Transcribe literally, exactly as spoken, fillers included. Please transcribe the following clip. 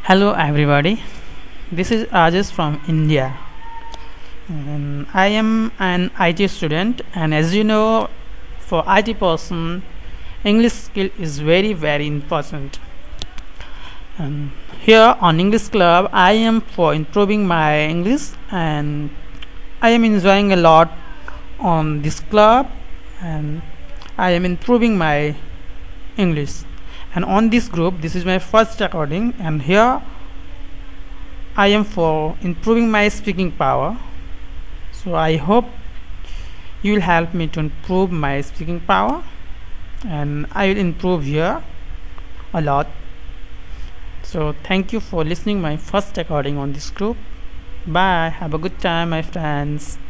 Hello everybody, this is Rajesh from India and I am an I T student, and as you know, for I T person English skill is very very important. And here on English Club I am for improving my English, and I am enjoying a lot on this club, and I am improving my English. And on this group, this is my first recording, and here I am for improving my speaking power. So I hope you will help me to improve my speaking power, and I will improve here a lot. So thank you for listening my first recording on this group. Bye, have a good time my friends.